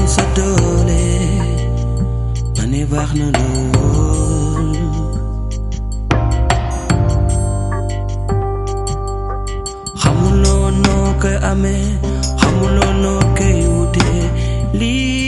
sa doole ma ne baax na lool xamuloo noo koy amee xamuloo noo koy wutee lii